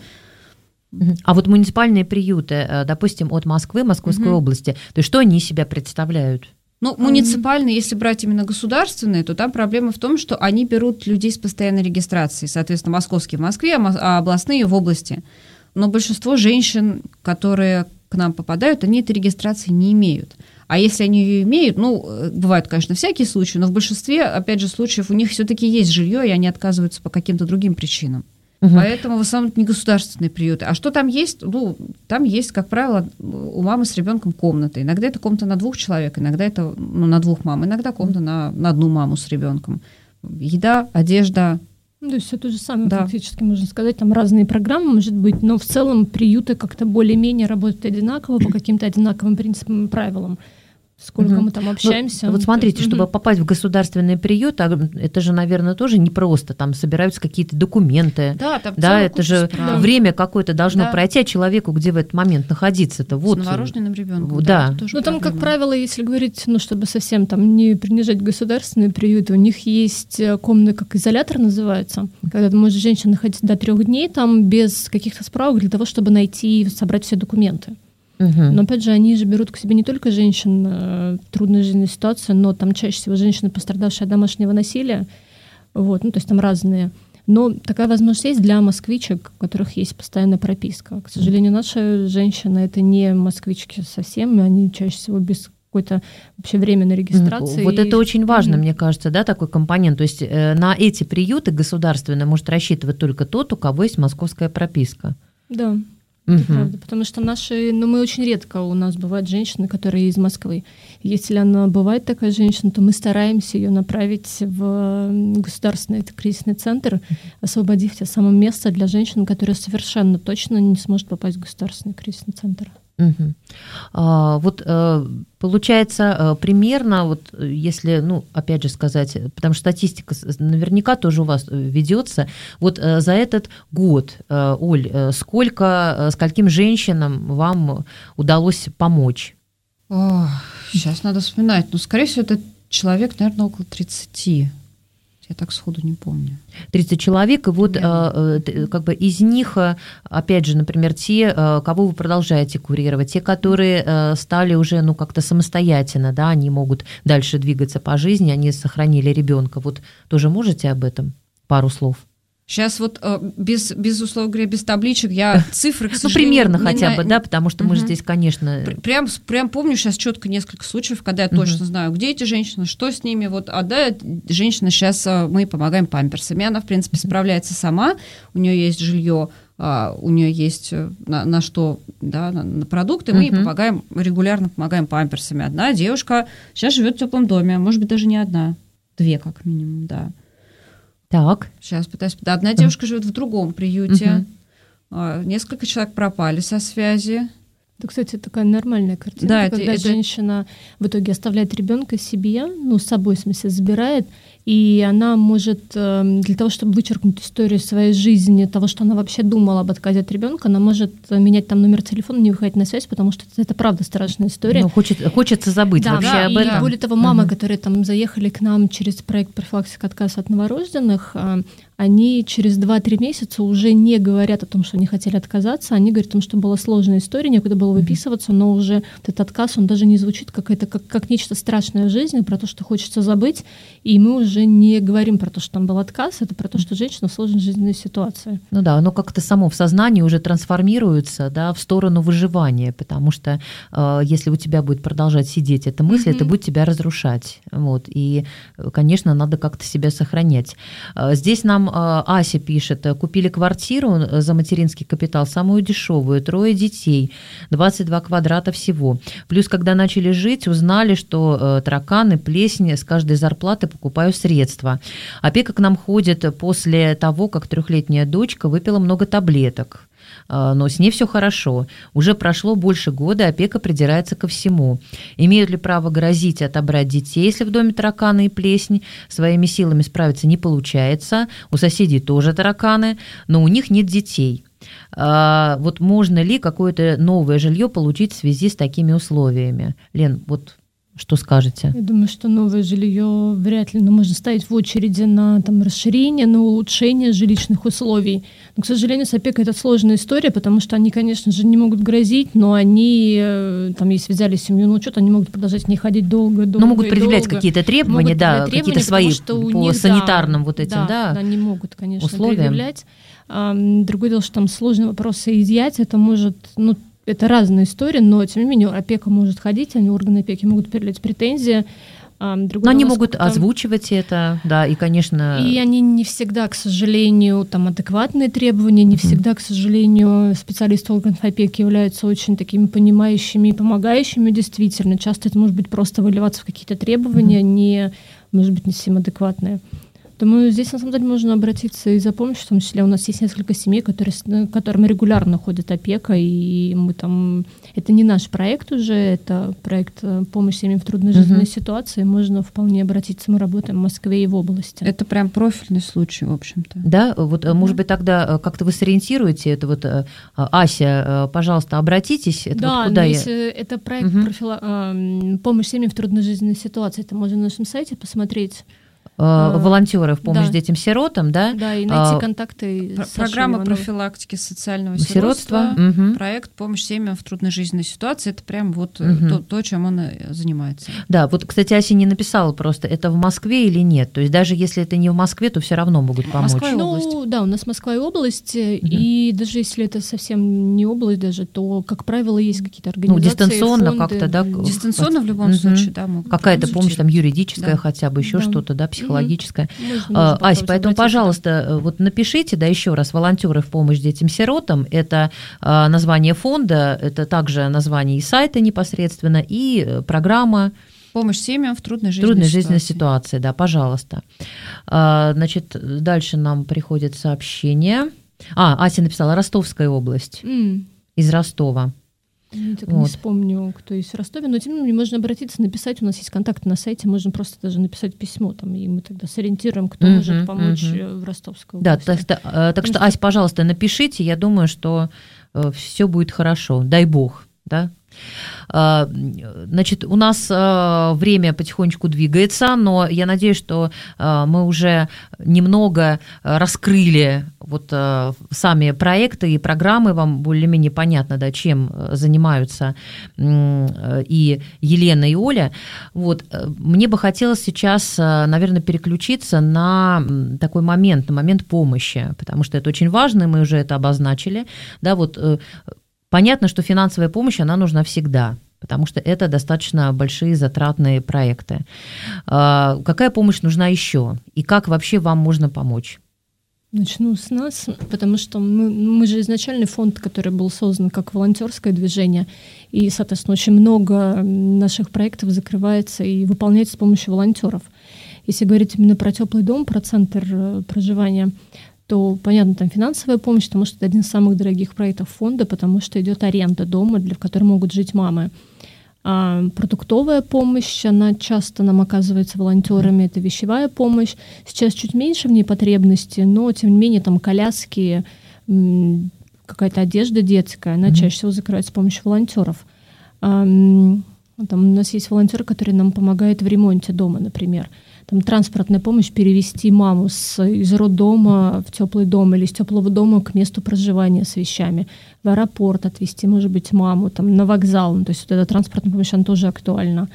А вот муниципальные приюты, допустим, от Москвы, Московской области, то есть что они из себя представляют? Муниципальные, если брать именно государственные, то там проблема в том, что они берут людей с постоянной регистрацией, соответственно, московские в Москве, а областные в области. Но большинство женщин, которые к нам попадают, они этой регистрации не имеют. А если они ее имеют, бывают, конечно, всякие случаи, но в большинстве, опять же, случаев у них все-таки есть жилье, и они отказываются по каким-то другим причинам. Поэтому в основном это не государственные приюты. А что там есть? Там есть, как правило, у мамы с ребенком комната. Иногда это комната на 2 человек, иногда это на 2 мам, иногда комната на 1 маму с ребенком. Еда, одежда. То есть все то же самое, фактически, можно сказать. Там разные программы, может быть, но в целом приюты как-то более-менее работают одинаково, по каким-то одинаковым принципам и правилам. Сколько мы там общаемся. Вот смотрите, чтобы попасть в государственный приют, это же, наверное, тоже непросто. Там собираются какие-то документы. Да, это же время какое-то должно пройти, а человеку, где в этот момент находиться-то. Вот. С новорожденным ребенком. Да. Там, как правило, если говорить, чтобы совсем там не принижать государственные приюты, у них есть комнаты, как изолятор называется, когда может женщина находиться до 3 дней там без каких-то справок для того, чтобы найти и собрать все документы. Но опять же, они же берут к себе не только женщин в трудной жизненной ситуации, но там чаще всего женщины, пострадавшие от домашнего насилия. То есть там разные. Но такая возможность есть для москвичек, у которых есть постоянная прописка. К сожалению, наши женщины — это не москвички совсем, они чаще всего без какой-то вообще временной регистрации. Вот это очень важно, мне кажется, да, такой компонент. То есть на эти приюты государственные может рассчитывать только тот, у кого есть московская прописка. Да. Это правда, потому что мы очень редко у нас бывают женщины, которые из Москвы. Если она бывает такая женщина, то мы стараемся ее направить в государственный кризисный центр, освободив тем самым место для женщин, которые совершенно точно не сможет попасть в государственный кризисный центр. Получается, примерно, если, опять же сказать, потому что статистика наверняка тоже у вас ведется, за этот год, Оль, скольким женщинам вам удалось помочь? Сейчас надо вспоминать. Скорее всего, это человек, наверное, около 30. Я так сходу не помню. 30 человек, и вот как бы из них, опять же, например, те, кого вы продолжаете курировать, те, которые стали уже, ну, как-то самостоятельно, да, они могут дальше двигаться по жизни, они сохранили ребенка. Вот тоже можете об этом пару слов? Сейчас вот без условия говоря, без табличек я цифры, к сожалению... Ну, примерно хотя бы, да, потому что мы же здесь, конечно... Прям помню сейчас четко несколько случаев, когда я точно знаю, где эти женщины, что с ними. Вот одна женщина сейчас, мы ей помогаем памперсами, она, в принципе, справляется сама, у нее есть жилье, у нее есть на что, да, на продукты, мы ей помогаем, регулярно помогаем памперсами. Одна девушка сейчас живет в теплом доме, может быть, даже не одна, 2 как минимум, да. Так. Сейчас пытаюсь... Одна девушка живет в другом приюте. Несколько человек пропали со связи. Это, кстати, такая нормальная картина, да, когда женщина в итоге оставляет ребенка себе, ну, с собой, в смысле, забирает, и она может для того, чтобы вычеркнуть историю своей жизни, того, что она вообще думала об отказе от ребенка, она может менять там номер телефона, не выходить на связь, потому что это правда страшная история. Ну, хочется забыть вообще об этом. И более того, мамы, которые там заехали к нам через проект профилактика отказа от новорожденных, они через 2-3 месяца уже не говорят о том, что они хотели отказаться, они говорят о том, что была сложная история, некуда было выписываться, но уже вот этот отказ, он даже не звучит как нечто страшное в жизни, про то, что хочется забыть, и мы уже не говорим про то, что там был отказ, это про то, что женщина в сложной жизненной ситуации. Ну да, оно как-то само в сознании уже трансформируется, да, в сторону выживания, потому что если у тебя будет продолжать сидеть эта мысль, это будет тебя разрушать. Вот, и, конечно, надо как-то себя сохранять. Здесь нам Ася пишет: купили квартиру за материнский капитал, самую дешевую, 3 детей, 22 квадрата всего. Плюс, когда начали жить, узнали, что тараканы, плесень, с каждой зарплаты покупаю средства. Опека к нам ходит после того, как 3-летняя дочка выпила много таблеток. Но с ней все хорошо. Уже прошло больше года, опека придирается ко всему. Имеют ли право грозить отобрать детей, если в доме тараканы и плесень? Своими силами справиться не получается. У соседей тоже тараканы, но у них нет детей. Вот можно ли какое-то новое жилье получить в связи с такими условиями? Лен, вот что скажете? Я думаю, что новое жилье вряд ли, но можно ставить в очереди на там, расширение, на улучшение жилищных условий. Но, к сожалению, с опекой это сложная история, потому что они, конечно же, не могут грозить, но они, там, если взяли семью на учет, они могут продолжать не ходить долго. Но могут предъявлять какие-то требования, да, какие-то свои по санитарным вот этим, да, они могут, конечно, условиям предъявлять. Другое дело, что там сложный вопрос изъятия, это может, ну, это разная история, но, тем не менее, опека может ходить, органы опеки могут предъявлять претензии. Но они могут озвучивать это, да, и, конечно... И они не всегда, к сожалению, там адекватные требования, не всегда, к сожалению, специалисты органов опеки являются очень такими понимающими и помогающими действительно. Часто это может быть просто выливаться в какие-то требования, не, может быть, не совсем адекватные. Думаю, здесь, на самом деле, можно обратиться и за помощью, в том числе у нас есть несколько семей, которым регулярно ходит опека, и мы там... Это не наш проект уже, это проект «Помощь семьям в трудной жизненной ситуации», можно вполне обратиться, мы работаем в Москве и в области. Это прям профильный случай, в общем-то. Да, вот, может быть, тогда как-то вы сориентируете, это вот, Ася, пожалуйста, обратитесь. Это да, вот куда это проект «Помощь семьям в трудной жизненной ситуации», это можно на нашем сайте посмотреть. Волонтеры в помощь детям-сиротам, да? Да, и найти контакты. Программа профилактики социального сиротства, проект «Помощь семьям в трудной жизненной ситуации». Это прям вот то, чем он занимается. Да, вот, кстати, Ася не написала просто, это в Москве или нет? То есть даже если это не в Москве, то все равно могут помочь. Москва и область. Ну, да, у нас Москва и область, и даже если это совсем не область даже, то, как правило, есть какие-то организации, дистанционно фонды. Как-то, да? Дистанционно в любом случае, да. Какая-то помощь там юридическая хотя бы, еще что-то, да, психологическая. Ась, поэтому, пожалуйста, вот напишите, да, еще раз, волонтеры в помощь детям-сиротам, это название фонда, это также название и сайта непосредственно, и программа «Помощь семьям в трудной жизненной ситуации», да, пожалуйста. Значит, дальше нам приходит сообщение. Ася написала «Ростовская область», из Ростова. Я так не вспомню, кто есть в Ростове, но тем не менее можно обратиться, написать, у нас есть контакты на сайте, можно просто даже написать письмо, там, и мы тогда сориентируем, кто может помочь в Ростовской области. Да, так что, Ась, пожалуйста, напишите, я думаю, что все будет хорошо, дай бог. да? Значит, у нас время потихонечку двигается, но я надеюсь, что мы уже немного раскрыли вот сами проекты и программы, вам более-менее понятно, да, чем занимаются и Елена, и Оля. Вот. Мне бы хотелось сейчас, наверное, переключиться на такой момент, на момент помощи, потому что это очень важно, и мы уже это обозначили, да, вот. Понятно, что финансовая помощь, она нужна всегда, потому что это достаточно большие затратные проекты. Какая помощь нужна еще? И как вообще вам можно помочь? Начну с нас, потому что мы же изначальный фонд, который был создан как волонтерское движение, и, соответственно, очень много наших проектов закрывается и выполняется с помощью волонтеров. Если говорить именно про теплый дом, про центр проживания, то, понятно, там финансовая помощь, потому что это один из самых дорогих проектов фонда, потому что идет аренда дома, в которой могут жить мамы. А продуктовая помощь, она часто нам оказывается волонтерами, это вещевая помощь. Сейчас чуть меньше в ней потребности, но, тем не менее, там коляски, какая-то одежда детская, она чаще всего закрывается с помощью волонтеров. Там у нас есть волонтеры, которые нам помогают в ремонте дома, например. Там транспортная помощь, перевести маму из роддома в теплый дом или из теплого дома к месту проживания с вещами, в аэропорт отвезти, может быть, маму, там, на вокзал. То есть вот эта транспортная помощь, она тоже актуальна.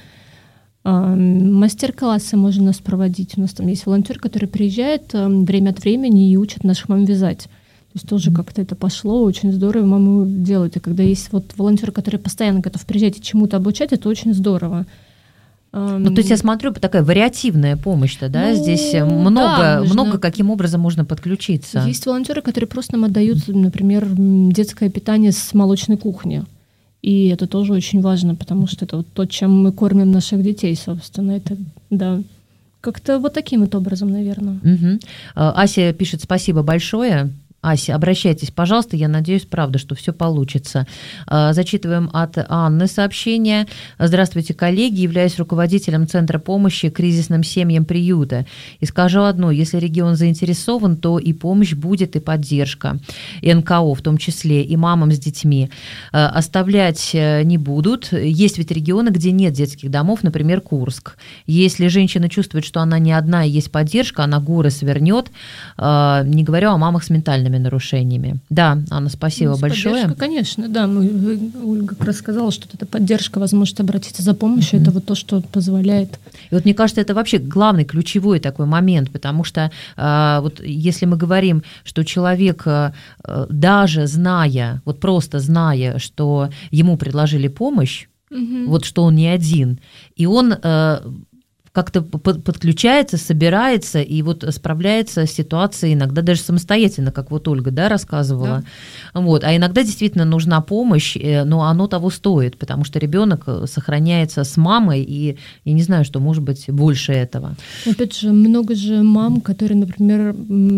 Мастер-классы можно у нас проводить. У нас там есть волонтер, который приезжает время от времени и учит наших мам вязать. То есть тоже как-то это пошло, очень здорово мамы делают. И когда есть вот волонтер, который постоянно готов приезжать и чему-то обучать, это очень здорово. Ну, то есть я смотрю, такая вариативная помощь-то, да? Ну, здесь много каким образом можно подключиться. Есть волонтеры, которые просто нам отдают, например, детское питание с молочной кухни. И это тоже очень важно, потому что это вот то, чем мы кормим наших детей, собственно. Это, да, как-то вот таким вот образом, наверное. Угу. Ася пишет: спасибо большое. Ася, обращайтесь, пожалуйста, я надеюсь, правда, что все получится. Зачитываем от Анны сообщение. Здравствуйте, коллеги, являюсь руководителем Центра помощи кризисным семьям приюта. И скажу одно, если регион заинтересован, то и помощь будет, и поддержка. И НКО в том числе, и мамам с детьми. Оставлять не будут. Есть ведь регионы, где нет детских домов, например, Курск. Если женщина чувствует, что она не одна и есть поддержка, она горы свернет, не говоря о мамах с ментальными нарушениями. Да, Анна, спасибо большое. Поддержка, конечно, да. Ольга как раз сказала, что эта поддержка, возможность обратиться за помощью, это вот то, что позволяет. И вот мне кажется, это вообще главный, ключевой такой момент, потому что вот если мы говорим, что человек, даже зная, вот просто зная, что ему предложили помощь, вот что он не один, и он как-то подключается, собирается и вот справляется с ситуацией иногда даже самостоятельно, как вот Ольга, да, рассказывала. Да. Вот. А иногда действительно нужна помощь, но оно того стоит, потому что ребенок сохраняется с мамой, и я не знаю, что может быть больше этого. Опять же, много же мам, которые, например,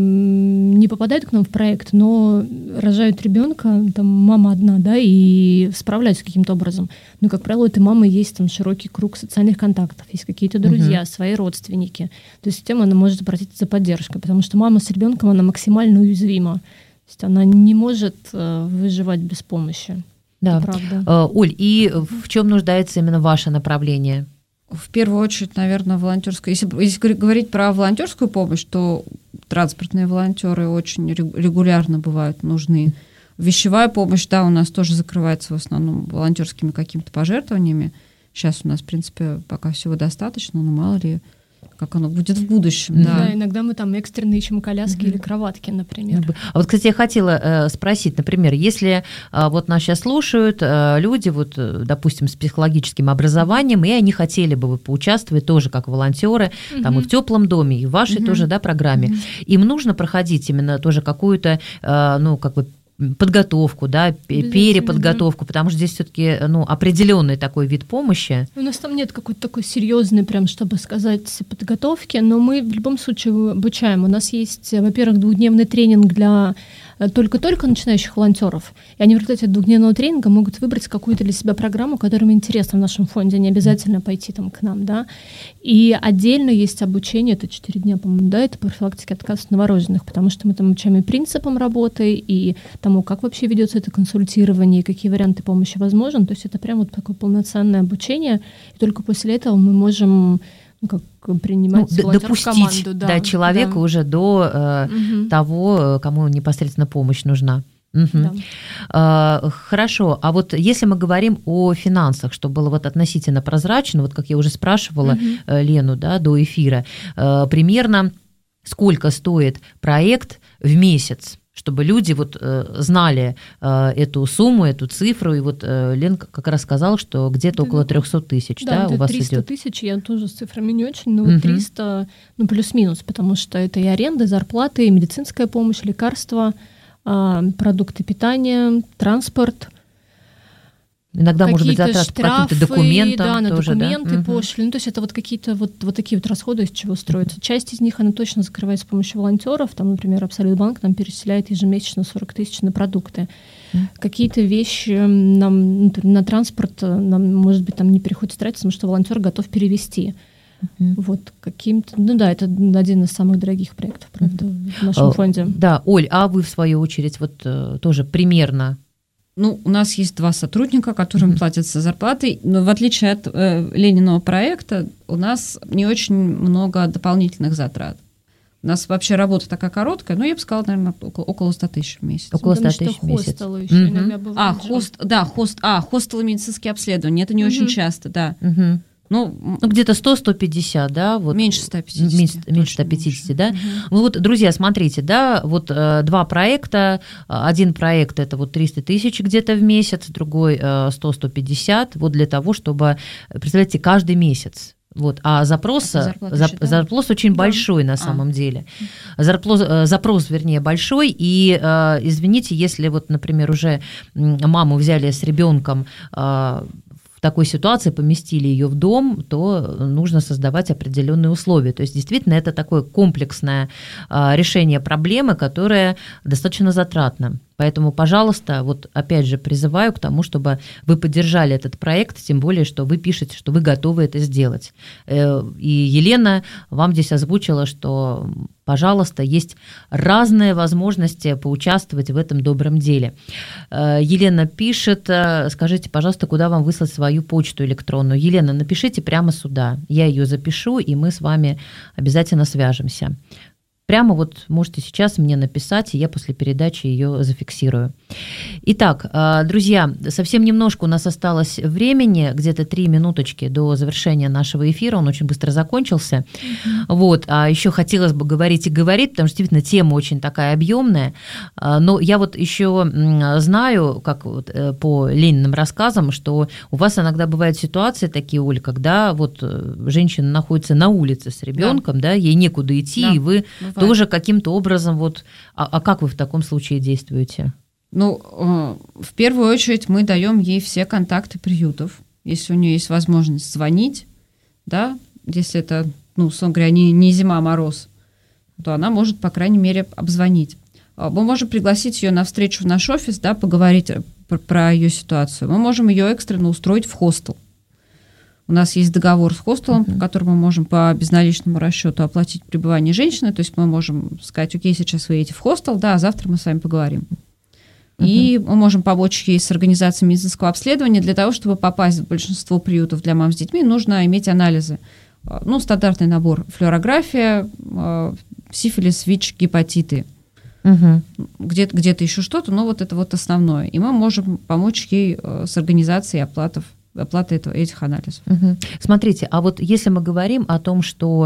не попадают к нам в проект, но рожают ребенка, там мама одна, да, и справляются каким-то образом. Но, как правило, у этой мамы есть там широкий круг социальных контактов, есть какие-то друзья, свои родственники. То есть тем она может обратиться за поддержкой, потому что мама с ребенком, она максимально уязвима. То есть она не может выживать без помощи. Да. Это правда. Оль, и в чем нуждается именно ваше направление? В первую очередь, наверное, волонтерская. Если говорить про волонтерскую помощь, то транспортные волонтеры очень регулярно бывают нужны. Вещевая помощь, да, у нас тоже закрывается в основном волонтерскими какими-то пожертвованиями. Сейчас у нас, в принципе, пока всего достаточно, но мало ли, как оно будет в будущем. Да, иногда мы там экстренно ищем коляски или кроватки, например. А вот, кстати, я хотела спросить, например, если вот нас сейчас слушают люди, вот, допустим, с психологическим образованием, и они хотели бы поучаствовать тоже как волонтеры, там и в теплом доме, и в вашей тоже, да, программе. Им нужно проходить именно тоже какую-то, ну, как бы, подготовку, да, переподготовку, потому что здесь все-таки, ну, определенный такой вид помощи. У нас там нет какой-то такой серьезной, прям, чтобы сказать, подготовки, но мы в любом случае обучаем. У нас есть, во-первых, 2-дневный тренинг для только-только начинающих волонтеров, и они в результате двухдневного тренинга могут выбрать какую-то для себя программу, которая им интересна в нашем фонде, не обязательно пойти там к нам, да. И отдельно есть обучение, это 4 дня, по-моему, да, это профилактика отказов новорожденных, потому что мы там обучаем и принципам работы, и тому, как вообще ведется это консультирование, и какие варианты помощи возможны. То есть это прям вот такое полноценное обучение, и только после этого мы можем принимать волонтеров в команду. Да, человека уже до того, кому непосредственно помощь нужна. Да. Хорошо, а вот если мы говорим о финансах, чтобы было вот относительно прозрачно, вот как я уже спрашивала Лену, да, до эфира, примерно сколько стоит проект в месяц, чтобы люди вот знали эту сумму, эту цифру, и вот Лен как раз сказал, что где-то около 300 тысяч, да, у вас 300 идет. тысяч, я тоже с цифрами не очень, но 300, плюс-минус, потому что это и аренда, и зарплаты, и медицинская помощь, лекарства, продукты питания, транспорт. Иногда, может быть, затраты штрафы, по каким-то документам. Да, на тоже, документы, да? пошлины. То есть это вот какие-то вот такие вот расходы, из чего строятся. Часть из них, она точно закрывается с помощью волонтеров. Там, например, Абсолют Банк нам перечисляет ежемесячно 40 тысяч на продукты. Какие-то вещи нам на транспорт, нам, может быть, там не приходится тратить, потому что волонтер готов перевести. Вот каким-то... это один из самых дорогих проектов, правда, в нашем фонде. Да, Оль, а вы, в свою очередь, вот тоже примерно... У нас есть 2 сотрудника, которым платятся зарплаты, но в отличие от Лениного проекта у нас не очень много дополнительных затрат. У нас вообще работа такая короткая, я бы сказала, наверное, около 100 тысяч в месяц. Около 100 тысяч в месяц. Хостелы еще иногда бывают. Хостелы, медицинские обследования, это не очень часто, да. Где-то 100-150, да? Вот, меньше 150. Меньше 150, да? Вот, друзья, смотрите, да, вот 2 проекта. Один проект – это вот 300 тысяч где-то в месяц, другой 100-150, вот для того, чтобы, представляете, каждый месяц. Вот, а запрос очень большой на самом деле. Запрос, вернее, большой. И извините, если вот, например, уже маму взяли с ребенком в такой ситуации, поместили ее в дом, то нужно создавать определенные условия. То есть действительно это такое комплексное решение проблемы, которое достаточно затратно. Поэтому, пожалуйста, вот опять же призываю к тому, чтобы вы поддержали этот проект, тем более, что вы пишете, что вы готовы это сделать. И Елена вам здесь озвучила, что, пожалуйста, есть разные возможности поучаствовать в этом добром деле. Елена пишет, скажите, пожалуйста, куда вам выслать свою почту электронную. Елена, напишите прямо сюда, я ее запишу, и мы с вами обязательно свяжемся. Прямо вот можете сейчас мне написать, и я после передачи ее зафиксирую. Итак, друзья, совсем немножко у нас осталось времени, где-то 3 минуточки до завершения нашего эфира, он очень быстро закончился. Вот, а еще хотелось бы говорить и говорить, потому что действительно тема очень такая объемная, но я вот еще знаю, как вот по Лениным рассказам, что у вас иногда бывают ситуации такие, Оль, когда вот женщина находится на улице с ребенком, да, ей некуда идти, и вы тоже каким-то образом вот... А как вы в таком случае действуете? В первую очередь мы даем ей все контакты приютов, если у нее есть возможность звонить, да, если это, условно говоря, не зима, а мороз, то она может, по крайней мере, обзвонить. Мы можем пригласить ее на встречу в наш офис, да, поговорить про ее ситуацию. Мы можем ее экстренно устроить в хостел. У нас есть договор с хостелом, по которому мы можем по безналичному расчету оплатить пребывание женщины. То есть мы можем сказать, окей, сейчас вы едете в хостел, да, а завтра мы с вами поговорим. И мы можем помочь ей с организацией медицинского обследования. Для того, чтобы попасть в большинство приютов для мам с детьми, нужно иметь анализы. Стандартный набор: флюорография, сифилис, ВИЧ, гепатиты. Где-то еще что-то, но вот это вот основное. И мы можем помочь ей с организацией оплаты этих анализов. Смотрите, а вот если мы говорим о том, что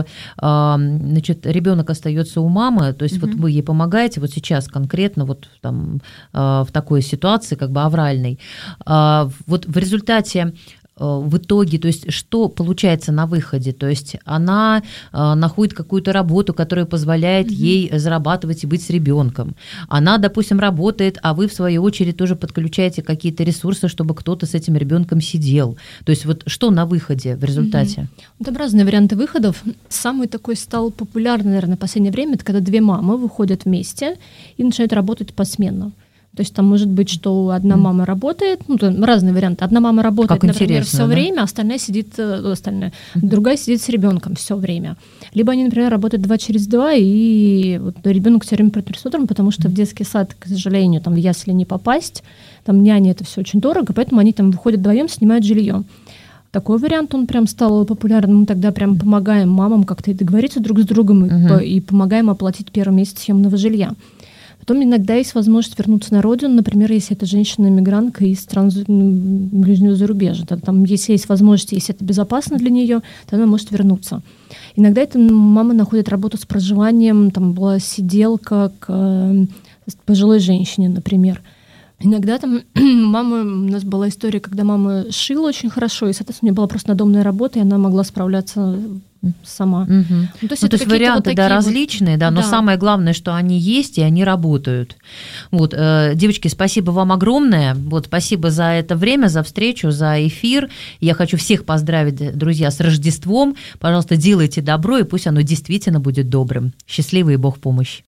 ребенок остается у мамы, то есть вот вы ей помогаете вот сейчас конкретно вот там в такой ситуации как бы авральной, вот в результате в итоге, то есть что получается на выходе? То есть она находит какую-то работу, которая позволяет ей зарабатывать и быть с ребенком. Она, допустим, работает, а вы в свою очередь тоже подключаете какие-то ресурсы, чтобы кто-то с этим ребенком сидел. То есть вот что на выходе в результате? Там разные варианты выходов. Самый такой стал популярный, наверное, в последнее время, это когда две мамы выходят вместе и начинают работать посменно. То есть там может быть, что одна мама работает, там разные варианты. Одна мама работает, например, все время, остальная сидит, другая сидит с ребенком все время. Либо они, например, работают 2 через 2, и вот ребенок все время присутствует, потому что в детский сад, к сожалению, там в ясли не попасть, там няни, это все очень дорого, поэтому они там выходят вдвоем, снимают жилье. Такой вариант, он прям стал популярным, мы тогда прям помогаем мамам как-то и договориться друг с другом, и помогаем оплатить первый месяц съемного жилья. Потом иногда есть возможность вернуться на родину, например, если это женщина-мигрантка из стран ближнего зарубежья. Там, если есть возможность, если это безопасно для нее, то она может вернуться. Иногда это мама находит работу с проживанием, там была сиделка к пожилой женщине, например. Иногда там у нас была история, когда мама шила очень хорошо, и, соответственно, у нее была просто надомная работа, и она могла справляться сама. То есть варианты, вот различные, но самое главное, что они есть, и они работают. Вот, девочки, спасибо вам огромное. Вот, спасибо за это время, за встречу, за эфир. Я хочу всех поздравить, друзья, с Рождеством. Пожалуйста, делайте добро, и пусть оно действительно будет добрым. Счастливо и Бог в помощь.